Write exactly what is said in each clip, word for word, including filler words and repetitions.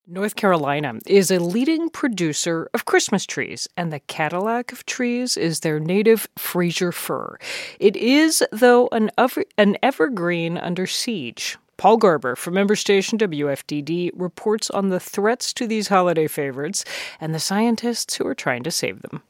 North Carolina is a leading producer of Christmas trees, and the Cadillac of trees is their native Fraser fir. It is, though, an, ever- an evergreen under siege. Paul Garber from member station W F D D reports on the threats to these holiday favorites and the scientists who are trying to save them.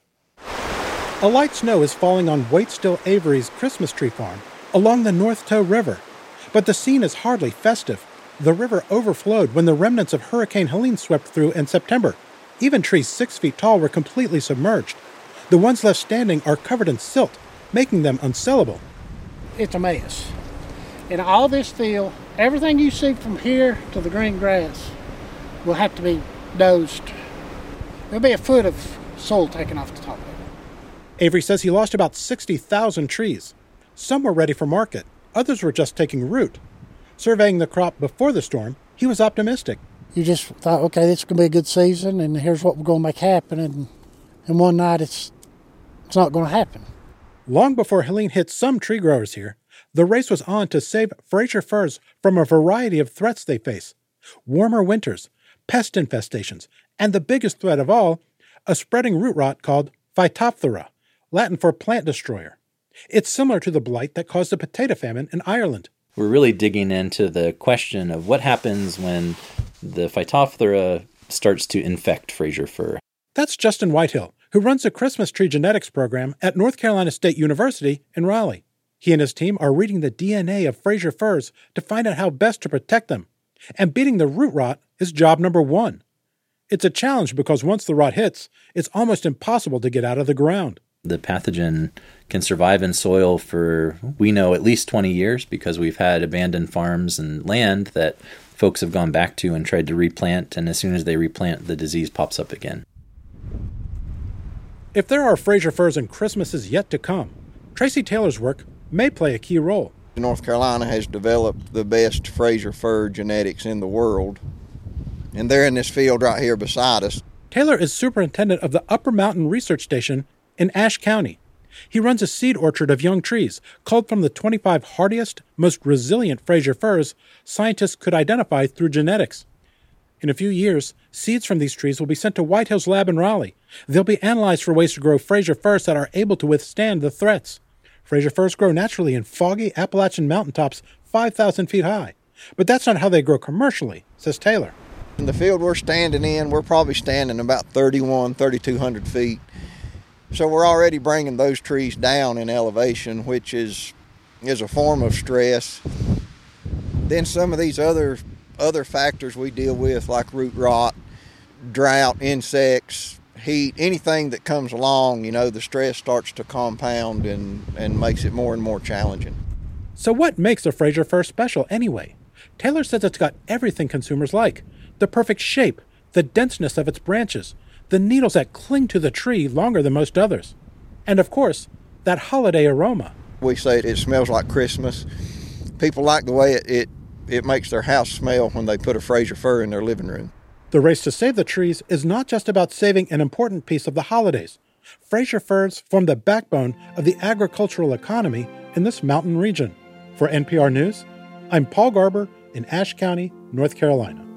A light snow is falling on Waitstill Avery's Christmas tree farm along the North Toe River. But the scene is hardly festive. The river overflowed when the remnants of Hurricane Helene swept through in September. Even trees six feet tall were completely submerged. The ones left standing are covered in silt, making them unsellable. It's a mess. In all this field, everything you see from here to the green grass will have to be dozed. There'll be a foot of soil taken off the top of it. Avery says he lost about sixty thousand trees. Some were ready for market. Others were just taking root. Surveying the crop before the storm, he was optimistic. You just thought, okay, this is going to be a good season, and here's what we're going to make happen, and, and one night it's it's not going to happen. Long before Helene hit some tree growers here, the race was on to save Fraser firs from a variety of threats they face. Warmer winters, pest infestations, and the biggest threat of all, a spreading root rot called Phytophthora, Latin for plant destroyer. It's similar to the blight that caused the potato famine in Ireland. We're really digging into the question of what happens when the Phytophthora starts to infect Fraser fir. That's Justin Whitehill, who runs the Christmas tree genetics program at North Carolina State University in Raleigh. He and his team are reading the D N A of Fraser firs to find out how best to protect them. And beating the root rot is job number one. It's a challenge because once the rot hits, it's almost impossible to get out of the ground. The pathogen can survive in soil for, we know, at least twenty years because we've had abandoned farms and land that folks have gone back to and tried to replant, and as soon as they replant, the disease pops up again. If there are Fraser firs and Christmases yet to come, Tracy Taylor's work may play a key role. North Carolina has developed the best Fraser fir genetics in the world, and they're in this field right here beside us. Taylor is superintendent of the Upper Mountain Research Station in Ashe County. He runs a seed orchard of young trees, culled from the twenty-five hardiest, most resilient Fraser firs scientists could identify through genetics. In a few years, seeds from these trees will be sent to Whitehill's lab in Raleigh. They'll be analyzed for ways to grow Fraser firs that are able to withstand the threats. Fraser firs grow naturally in foggy Appalachian mountaintops five thousand feet high. But that's not how they grow commercially, says Taylor. In the field we're standing in, we're probably standing about thirty-one, thirty-two hundred feet. So we're already bringing those trees down in elevation, which is is a form of stress. Then some of these other other factors we deal with, like root rot, drought, insects, heat, anything that comes along, you know, the stress starts to compound and, and makes it more and more challenging. So what makes a Fraser fir special anyway? Taylor says it's got everything consumers like. The perfect shape, the denseness of its branches, the needles that cling to the tree longer than most others. And of course, that holiday aroma. We say it smells like Christmas. People like the way it, it, it makes their house smell when they put a Fraser fir in their living room. The race to save the trees is not just about saving an important piece of the holidays. Fraser firs form the backbone of the agricultural economy in this mountain region. For N P R News, I'm Paul Garber in Ashe County, North Carolina.